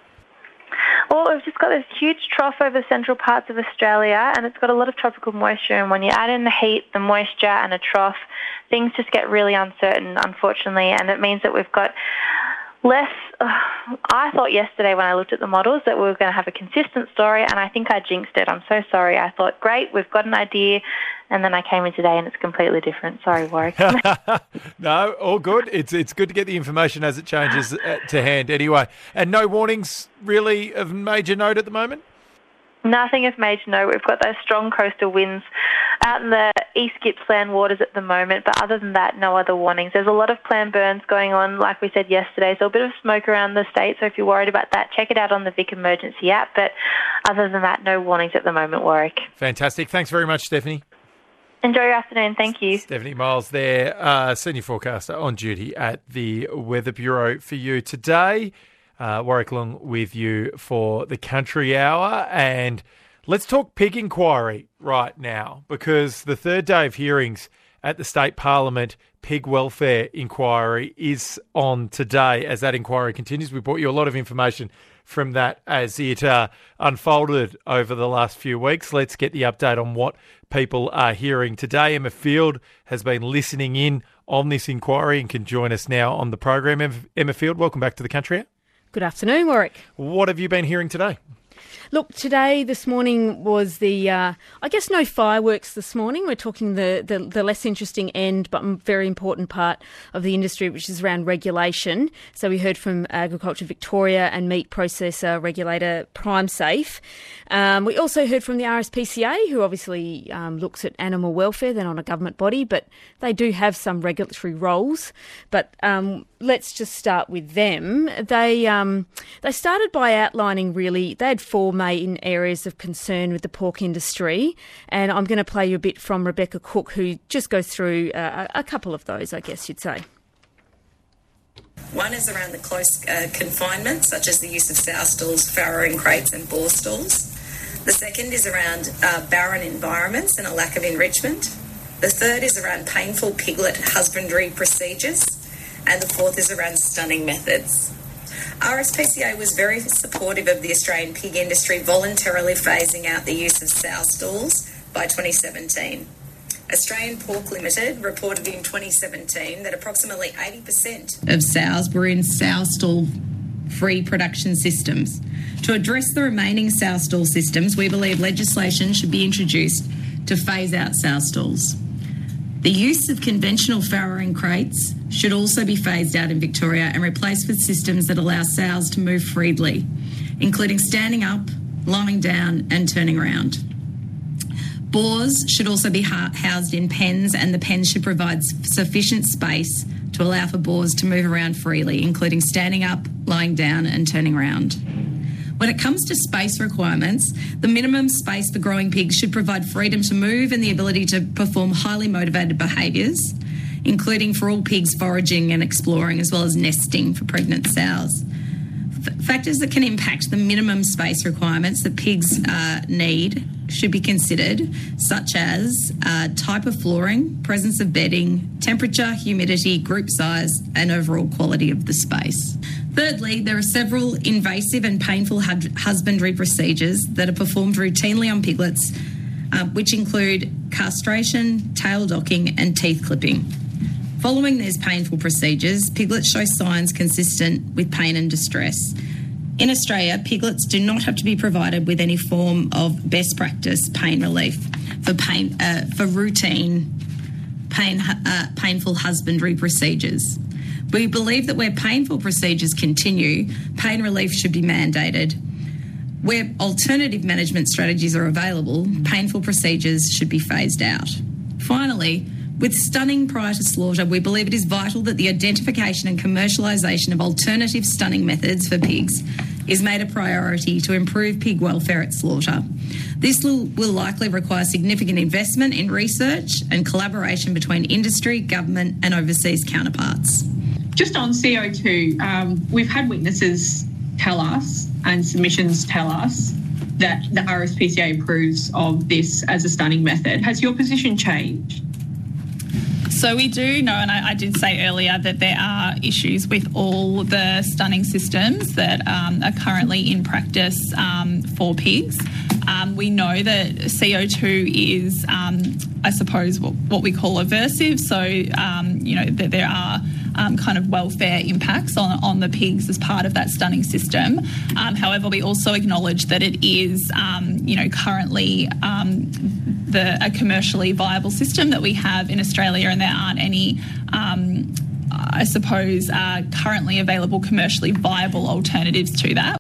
Well, we've just got this huge trough over the central parts of Australia, and it's got a lot of tropical moisture. And when you add in the heat, the moisture, and a trough, things just get really uncertain, unfortunately. And it means that we've got less, uh, I thought yesterday when I looked at the models that we were going to have a consistent story, and I think I jinxed it. I'm so sorry. I thought, great, we've got an idea, and then I came in today and it's completely different. Sorry, Warwick. No, all good. It's it's good to get the information as it changes to hand anyway. And no warnings really of major note at the moment? Nothing of major note. We've got those strong coastal winds out in the East Gippsland waters at the moment, but other than that, no other warnings. There's a lot of planned burns going on, like we said yesterday, so a bit of smoke around the state, so if you're worried about that, check it out on the Vic Emergency app, but other than that, no warnings at the moment, Warwick. Fantastic. Thanks very much, Stephanie. Enjoy your afternoon. Thank you. Stephanie Miles there, uh, senior forecaster on duty at the Weather Bureau for you today. Uh, Warwick Long with you for the Country Hour. And let's talk pig inquiry right now, because the third day of hearings at the State Parliament pig welfare inquiry is on today. As that inquiry continues, we brought you a lot of information from that as it uh, unfolded over the last few weeks. Let's get the update on what people are hearing today. Emma Field has been listening in on this inquiry and can join us now on the program. Emma Field, welcome back to the Country Hour. Good afternoon, Warwick. What have you been hearing today? Look, today, this morning was the, uh, I guess no fireworks this morning. We're talking the, the, the less interesting end, but very important part of the industry, which is around regulation. So we heard from Agriculture Victoria and meat processor regulator PrimeSafe. Um, we also heard from the R S P C A, who obviously um, looks at animal welfare. They're not a government body, but they do have some regulatory roles. But um, let's just start with them. They um, they started by outlining really, they had four main areas of concern with the pork industry, and I'm going to play you a bit from Rebecca Cook, who just goes through uh, a couple of those, I guess you'd say. One is around the close uh, confinement, such as the use of sow stalls, farrowing crates and boar stalls. The second is around uh, barren environments and a lack of enrichment. The third is around painful piglet husbandry procedures. And the fourth is around stunning methods. R S P C A was very supportive of the Australian pig industry voluntarily phasing out the use of sow stalls by twenty seventeen. Australian Pork Limited reported in twenty seventeen that approximately eighty percent of sows were in sow stall-free production systems. To address the remaining sow stall systems, we believe legislation should be introduced to phase out sow stalls. The use of conventional farrowing crates should also be phased out in Victoria and replaced with systems that allow sows to move freely, including standing up, lying down and turning around. Boars should also be housed in pens, and the pens should provide sufficient space to allow for boars to move around freely, including standing up, lying down and turning around. When it comes to space requirements, the minimum space for growing pigs should provide freedom to move and the ability to perform highly motivated behaviours, including for all pigs foraging and exploring, as well as nesting for pregnant sows. F- factors that can impact the minimum space requirements that pigs uh, need should be considered, such as uh, type of flooring, presence of bedding, temperature, humidity, group size, and overall quality of the space. Thirdly, there are several invasive and painful husbandry procedures that are performed routinely on piglets, uh, which include castration, tail docking, and teeth clipping. Following these painful procedures, piglets show signs consistent with pain and distress. In Australia, piglets do not have to be provided with any form of best practice pain relief for pain uh, for routine pain uh, painful husbandry procedures. We believe that where painful procedures continue, pain relief should be mandated. Where alternative management strategies are available, painful procedures should be phased out. Finally, with stunning prior to slaughter, we believe it is vital that the identification and commercialisation of alternative stunning methods for pigs is made a priority to improve pig welfare at slaughter. This will, will likely require significant investment in research and collaboration between industry, government and overseas counterparts. Just on C O two, um, we've had witnesses tell us and submissions tell us that the R S P C A approves of this as a stunning method. Has your position changed? So we do know, and I, I did say earlier, that there are issues with all the stunning systems that um, are currently in practice um, for pigs. Um, we know that C O two is, um, I suppose, what, what we call aversive. So, um, you know, that there are um, kind of welfare impacts on, on the pigs as part of that stunning system. Um, however, we also acknowledge that it is, um, you know, currently um, the a commercially viable system that we have in Australia, and there aren't any Um, I suppose, uh, currently available commercially viable alternatives to that.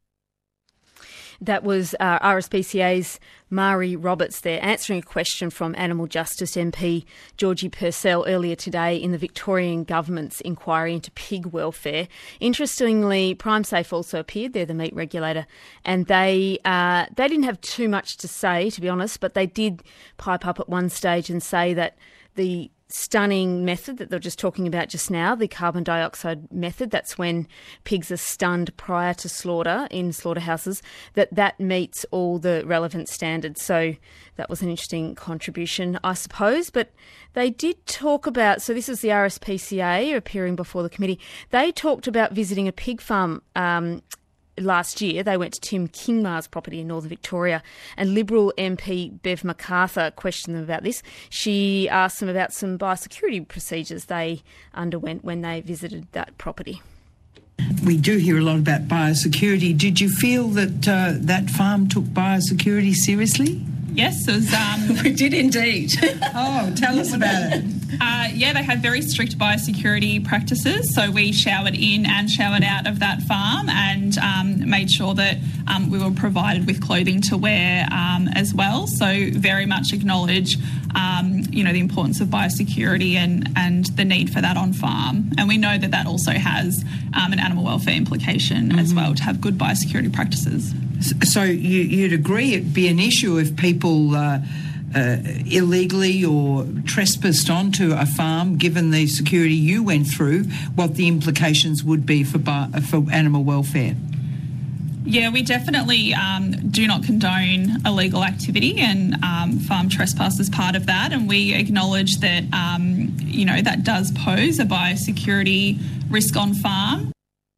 That was uh, R S P C A's Marie Roberts there, answering a question from Animal Justice M P Georgie Purcell earlier today in the Victorian Government's inquiry into pig welfare. Interestingly, PrimeSafe also appeared. They're the meat regulator, and they uh, they didn't have too much to say, to be honest, but they did pipe up at one stage and say that the stunning method that they're just talking about just now, the carbon dioxide method, that's when pigs are stunned prior to slaughter in slaughterhouses, that that meets all the relevant standards. So that was an interesting contribution, I suppose. But they did talk about, so this is the R S P C A appearing before the committee, they talked about visiting a pig farm um, last year. They went to Tim Kingmar's property in Northern Victoria, and Liberal M P Bev McArthur questioned them about this. She asked them about some biosecurity procedures they underwent when they visited that property. We do hear a lot about biosecurity. Did you feel that uh, that farm took biosecurity seriously? Yes, it was, um, we did indeed. Oh, tell us about it. Uh, yeah, they had very strict biosecurity practices. So we showered in and showered out of that farm, and um, made sure that um, we were provided with clothing to wear um, as well. So very much acknowledge, um, you know, the importance of biosecurity and, and the need for that on farm. And we know that that also has um, an animal welfare implication mm-hmm. as well, to have good biosecurity practices. So you, you'd agree it'd be an issue if people uh, uh, illegally or trespassed onto a farm, given the security you went through, what the implications would be for bi- for animal welfare? Yeah, we definitely um, do not condone illegal activity, and um, farm trespass is part of that. And we acknowledge that, um, you know, that does pose a biosecurity risk on farm.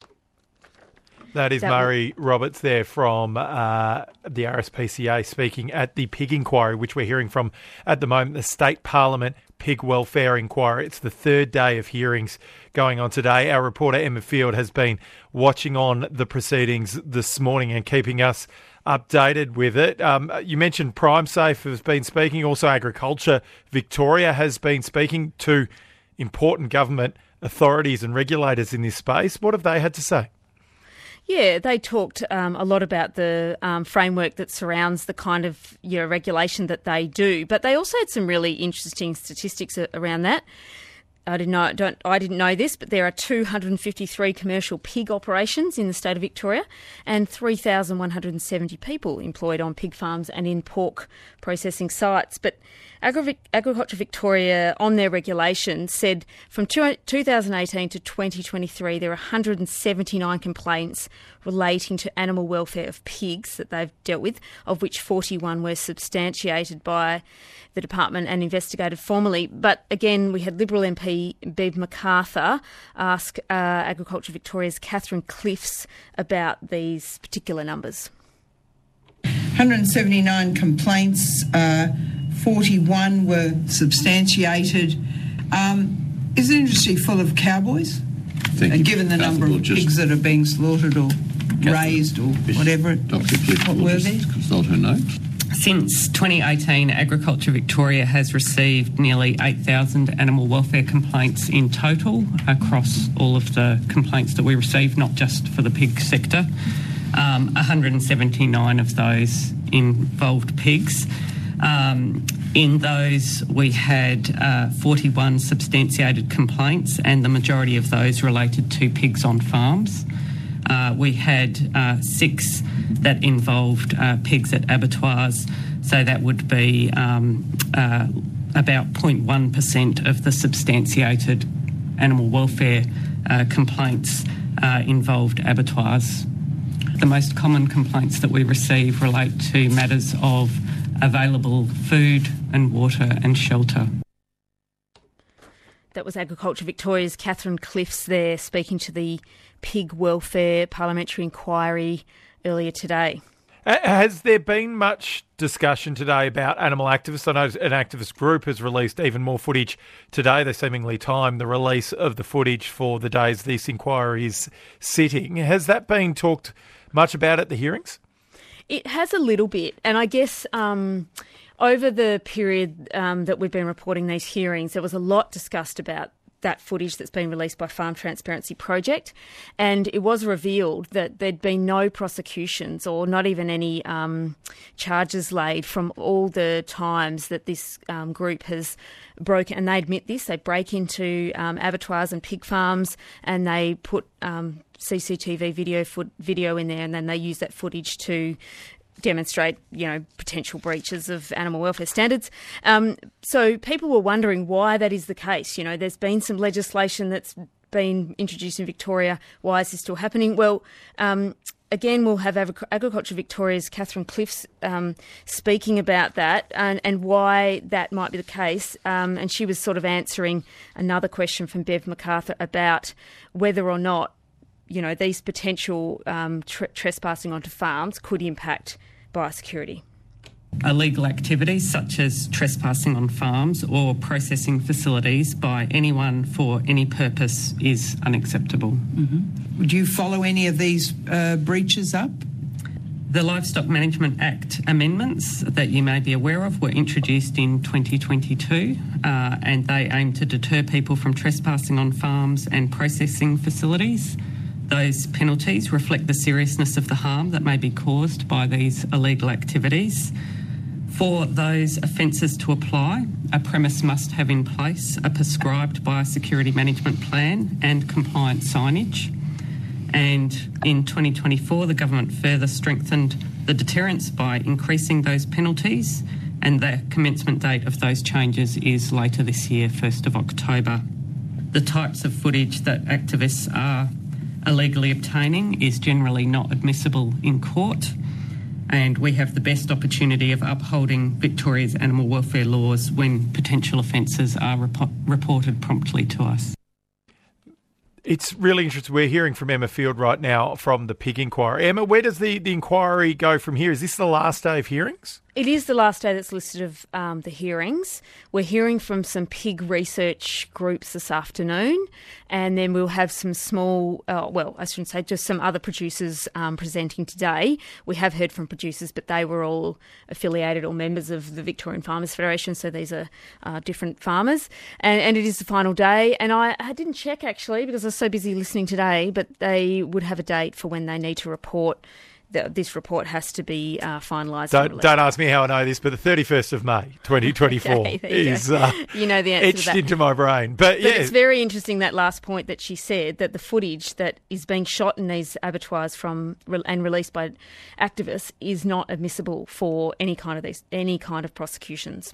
That is Murray Roberts there from uh, the R S P C A speaking at the pig inquiry, which we're hearing from at the moment, the State Parliament Pig Welfare Inquiry. It's the third day of hearings going on today. Our reporter Emma Field has been watching on the proceedings this morning and keeping us updated with it. Um, you mentioned PrimeSafe has been speaking. Also, Agriculture Victoria has been speaking to important government authorities and regulators in this space. What have they had to say? Yeah, they talked um, a lot about the um, framework that surrounds the kind of you know, regulation that they do, but they also had some really interesting statistics around that. I didn't know. Don't I didn't know this, but there are two hundred fifty-three commercial pig operations in the state of Victoria, and three thousand one hundred seventy people employed on pig farms and in pork processing sites. But Agri- Agriculture Victoria, on their regulation, said from two thousand eighteen to twenty twenty-three, there are one hundred seventy-nine complaints relating to animal welfare of pigs that they've dealt with, of which forty-one were substantiated by the department and investigated formally. But again, we had Liberal M P Bev McArthur ask uh, Agriculture Victoria's Catherine Cliffs about these particular numbers. one hundred seventy-nine complaints, uh, forty-one were substantiated. Um, is the industry full of cowboys? Thank uh, you. Given the Catherine number of pigs that are being slaughtered or Catherine raised or whatever. Doctor Cliff what will were just they? consult her notes. Since twenty eighteen, Agriculture Victoria has received nearly eight thousand animal welfare complaints in total across all of the complaints that we receive, not just for the pig sector. Um, one hundred seventy-nine of those involved pigs. Um, in those, we had uh, forty-one substantiated complaints, and the majority of those related to pigs on farms. Uh, we had uh, six that involved uh, pigs at abattoirs, so that would be um, uh, about zero point one percent of the substantiated animal welfare uh, complaints uh, involved abattoirs. The most common complaints that we receive relate to matters of available food and water and shelter. That was Agriculture Victoria's Catherine Cliffs there speaking to the Pig Welfare Parliamentary Inquiry earlier today. Has there been much discussion today about animal activists? I know an activist group has released even more footage today. They seemingly timed the release of the footage for the days this inquiry is sitting. Has that been talked much about at the hearings? It has a little bit, and I guess um, over the period um, that we've been reporting these hearings, there was a lot discussed about that footage that's been released by Farm Transparency Project, and it was revealed that there'd been no prosecutions or not even any um, charges laid from all the times that this um, group has broken, and they admit this, they break into um, abattoirs and pig farms and they put um, C C T V video foot, video in there, and then they use that footage to demonstrate, you know, potential breaches of animal welfare standards. Um, so people were wondering why that is the case. You know, there's been some legislation that's been introduced in Victoria. Why is this still happening? Well, um, again, we'll have Agri- Agriculture Victoria's Catherine Cliffs um, speaking about that and, and why that might be the case. Um, and she was sort of answering another question from Bev MacArthur about whether or not, you know, these potential um, tre- trespassing onto farms could impact biosecurity. Illegal activities such as trespassing on farms or processing facilities by anyone for any purpose is unacceptable. Mm-hmm. Do you follow any of these uh, breaches up? The Livestock Management Act amendments that you may be aware of were introduced in twenty twenty-two uh, and they aim to deter people from trespassing on farms and processing facilities. Those penalties reflect the seriousness of the harm that may be caused by these illegal activities. For those offences to apply, a premise must have in place a prescribed biosecurity management plan and compliant signage. And in twenty twenty-four, the government further strengthened the deterrence by increasing those penalties, and the commencement date of those changes is later this year, first of October. The types of footage that activists are illegally obtaining is generally not admissible in court, and we have the best opportunity of upholding Victoria's animal welfare laws when potential offences are rep- reported promptly to us. It's really interesting. We're hearing from Emma Field right now from the pig inquiry. Emma, where does the, the inquiry go from here? Is this the last day of hearings? It is the last day that's listed of um, the hearings. We're hearing from some pig research groups this afternoon, and then we'll have some small, uh, well, I shouldn't say, just some other producers um, presenting today. We have heard from producers, but they were all affiliated or members of the Victorian Farmers Federation, so these are uh, different farmers. And, and it is the final day, and I, I didn't check actually because I was so busy listening today, but they would have a date for when they need to report. This report has to be uh, finalised. Don't, don't ask me how I know this, but the thirty-first of May, twenty twenty-four okay, is uh, you know the answer etched to that. into my brain. But, but yeah. It's very interesting, that last point that she said, that the footage that is being shot in these abattoirs from and released by activists is not admissible for any kind of these any kind of prosecutions.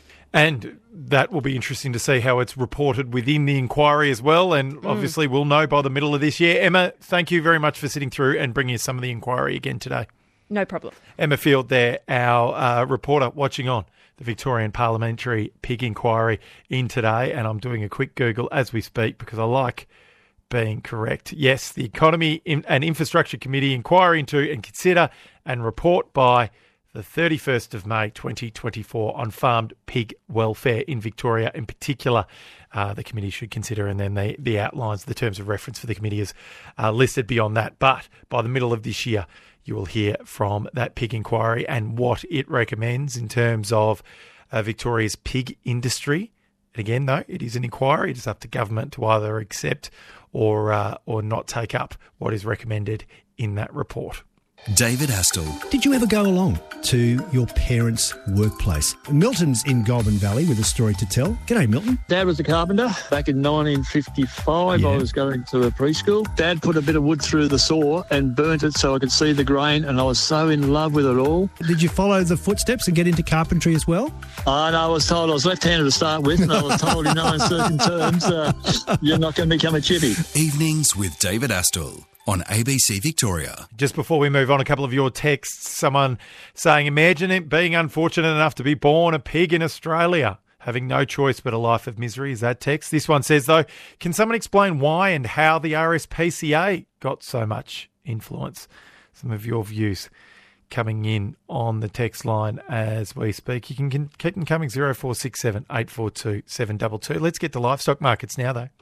And that will be interesting to see how it's reported within the inquiry as well. And Mm. obviously we'll know by the middle of this year. Emma, thank you very much for sitting through and bringing us some of the inquiry again today. No problem. Emma Field there, our uh, reporter watching on the Victorian Parliamentary Pig Inquiry in today. And I'm doing a quick Google as we speak because I like being correct. Yes, the Economy and Infrastructure Committee inquiry into and consider and report by the thirty-first of May twenty twenty-four on farmed pig welfare in Victoria in particular. Uh, the committee should consider, and then the, the outlines, the terms of reference for the committee is uh, listed beyond that. But by the middle of this year, you will hear from that pig inquiry and what it recommends in terms of uh, Victoria's pig industry. And again, though, it is an inquiry. It is up to government to either accept or uh, or not take up what is recommended in that report. David Astle. Did you ever go along to your parents' workplace? Milton's in Goulburn Valley with a story to tell. G'day, Milton. Dad was a carpenter. Back in nineteen fifty-five, yeah. I was going to a preschool. Dad put a bit of wood through the saw and burnt it so I could see the grain, and I was so in love with it all. Did you follow the footsteps and get into carpentry as well? Oh, no, I was told I was left-handed to start with, and I was told in no uncertain terms, uh, you're not going to become a chippy. Evenings with David Astle on A B C Victoria. Just before we move on, a couple of your texts. Someone saying, imagine it being unfortunate enough to be born a pig in Australia, having no choice but a life of misery. Is that text? This one says, though, can someone explain why and how the R S P C A got so much influence? Some of your views coming in on the text line as we speak. You can keep them coming, zero four six seven, eight four two, seven two two. Let's get to livestock markets now, though.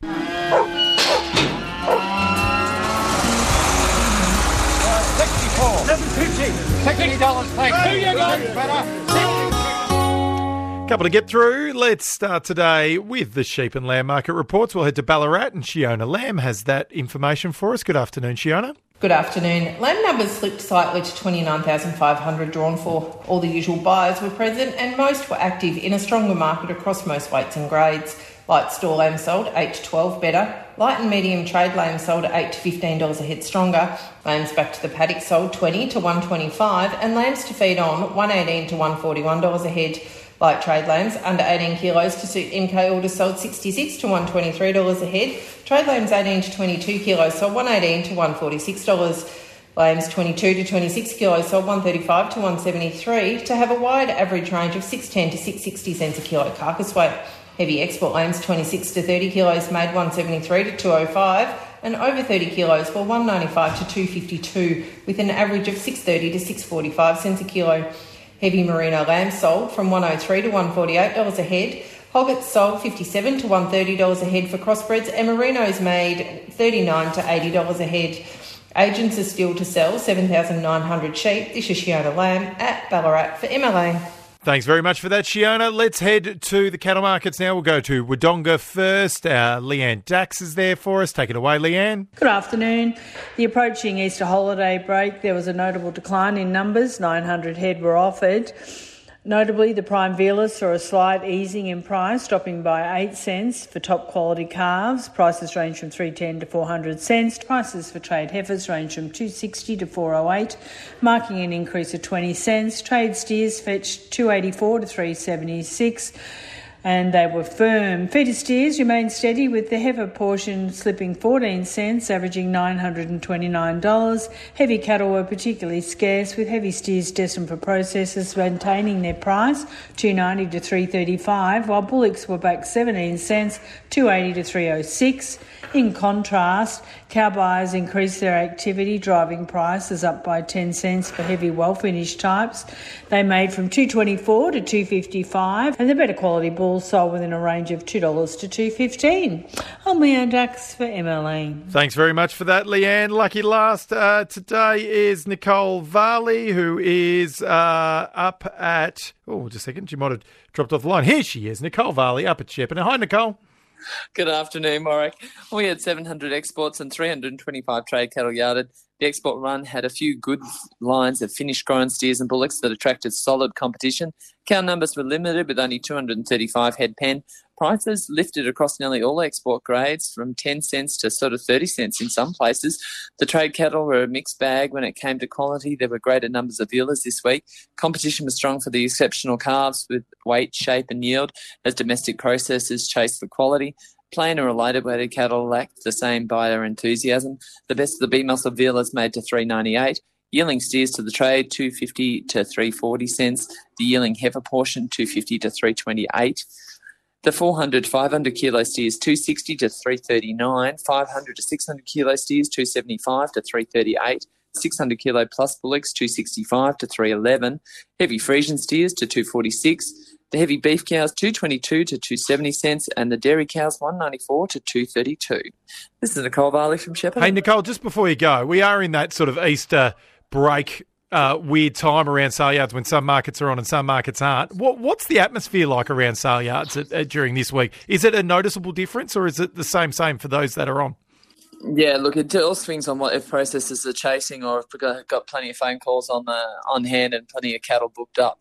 sixty-four. seven fifty. sixty dollars, thanks. Two you got better. Couple to get through. Let's start today with the sheep and lamb market reports. We'll head to Ballarat, and Shiona Lamb has that information for us. Good afternoon, Shiona. Good afternoon. Lamb numbers slipped slightly to twenty-nine thousand five hundred drawn for. All the usual buyers were present and most were active in a stronger market across most weights and grades. Light store lamb sold eight to twelve better. Light and medium trade lamb sold at eight to fifteen dollars a head stronger. Lambs back to the paddock sold twenty to one twenty-five and lambs to feed on one eighteen to one forty-one dollars a head. Light trade lambs under eighteen kilos to suit M K orders sold sixty-six to one twenty-three dollars a head. Trade lambs eighteen to twenty-two kilos sold one eighteen to one forty-six dollars. Lambs twenty-two to twenty-six kilos sold one thirty-five to one seventy-three to have a wide average range of six ten to six sixty cents a kilo carcass weight. Heavy export lambs twenty-six to thirty kilos made one seventy-three to two oh five and over thirty kilos were one ninety-five to two fifty-two with an average of six thirty to six forty-five cents a kilo. Heavy merino lambs sold from one oh three to one forty-eight dollars a head. Hoggets sold fifty-seven to one thirty dollars a head for crossbreds and merinos made thirty-nine to eighty dollars a head. Agents are still to sell seven thousand nine hundred sheep. This is Shiona Lamb at Ballarat for M L A. Thanks very much for that, Shiona. Let's head to the cattle markets now. We'll go to Wodonga first. Uh, Leanne Dax is there for us. Take it away, Leanne. Good afternoon. The approaching Easter holiday break, there was a notable decline in numbers. nine hundred head were offered. Notably, the prime vealers saw a slight easing in price, dropping by eight cents for top quality calves. Prices range from three ten to four hundred cents. Prices for trade heifers range from two sixty to four oh eight, marking an increase of twenty cents. Trade steers fetched two eighty-four to three seventy-six. And they were firm. Feeder steers remained steady with the heifer portion slipping fourteen cents, averaging nine hundred twenty-nine dollars. Heavy cattle were particularly scarce, with heavy steers destined for processors maintaining their price, two ninety to three thirty-five, while bullocks were back seventeen cents, two eighty to three oh six. In contrast, cow buyers increased their activity, driving prices up by ten cents for heavy well-finished types. They made from two twenty-four to two fifty-five, and the better quality bulls sold within a range of two dollars to two fifteen. I'm Leanne Dax for M L A. Thanks very much for that, Leanne. Lucky last uh, today is Nicole Varley, who is uh, up at... Oh, just a second. She might have dropped off the line. Here she is, Nicole Varley, up at Shepparton. Hi, Nicole. Good afternoon, Warwick. We had seven hundred exports and three hundred twenty-five trade cattle yarded. The export run had a few good lines of finished grown steers and bullocks that attracted solid competition. Cow numbers were limited with only two hundred thirty-five head pen. Prices lifted across nearly all export grades from ten cents to sort of thirty cents in some places. The trade cattle were a mixed bag when it came to quality. There were greater numbers of vealers this week. Competition was strong for the exceptional calves with weight, shape and yield as domestic processors chased for quality. Plain or related weighted cattle lacked the same buyer enthusiasm. The best of the B-muscle vealers made to three ninety-eight. Yearling steers to the trade, two fifty to three forty cents. The yearling heifer portion, two fifty to three twenty-eight. The four hundred to five hundred kilo steers, two sixty to three thirty-nine. five hundred to six hundred kilo steers, two seventy-five to three thirty-eight. six hundred kilo plus bullocks, two sixty-five to three eleven. Heavy Friesian steers to two forty-six. The heavy beef cows, two twenty-two to two seventy cents, and the dairy cows, one ninety-four to two thirty-two. This is Nicole Varley from Shepparton. Hey, Nicole, just before you go, we are in that sort of Easter break uh, weird time around sale yards when some markets are on and some markets aren't. What, what's the atmosphere like around sale yards at, at, during this week? Is it a noticeable difference, or is it the same same for those that are on? Yeah, look, it all swings on what if processors are chasing or if we've got, got plenty of phone calls on the on hand and plenty of cattle booked up.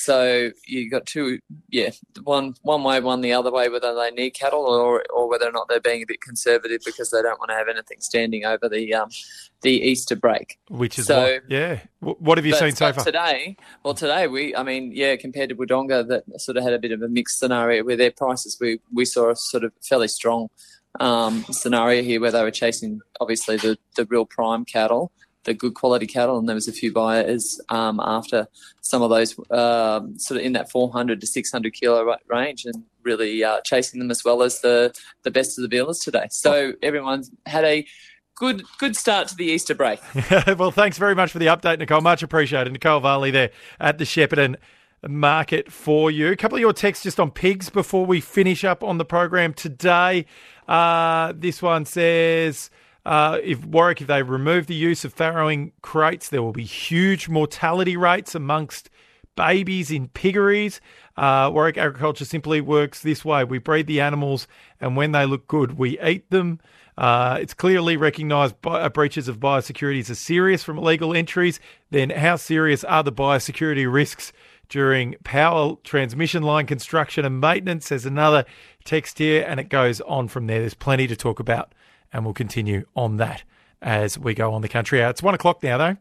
So you got two, yeah, one one way, one the other way, whether they need cattle or or whether or not they're being a bit conservative because they don't want to have anything standing over the um the Easter break. Which is so, what, yeah. What have you but, seen so but far? Today, well, today we, I mean, yeah, compared to Wodonga, that sort of had a bit of a mixed scenario where their prices we we saw a sort of fairly strong. Um, scenario here where they were chasing obviously the, the real prime cattle, the good quality cattle, and there was a few buyers um, after some of those uh, sort of in that four hundred to six hundred kilo range and really uh, chasing them as well as the, the best of the vealers today. So everyone's had a good good start to the Easter break. Well, thanks very much for the update, Nicole. Much appreciated. Nicole Varley there at the Shepparton Market for you. A couple of your texts just on pigs before we finish up on the program today. Uh, this one says, uh, if Warwick, if they remove the use of farrowing crates, there will be huge mortality rates amongst babies in piggeries. Uh, Warwick Agriculture simply works this way. We breed the animals, and when they look good, we eat them. Uh, it's clearly recognised by, uh, breaches of biosecurity are serious from illegal entries. Then how serious are the biosecurity risks during power transmission line construction and maintenance? There's another text here, and it goes on from there. There's plenty to talk about, and we'll continue on that as we go on the country hour. It's one o'clock now, though.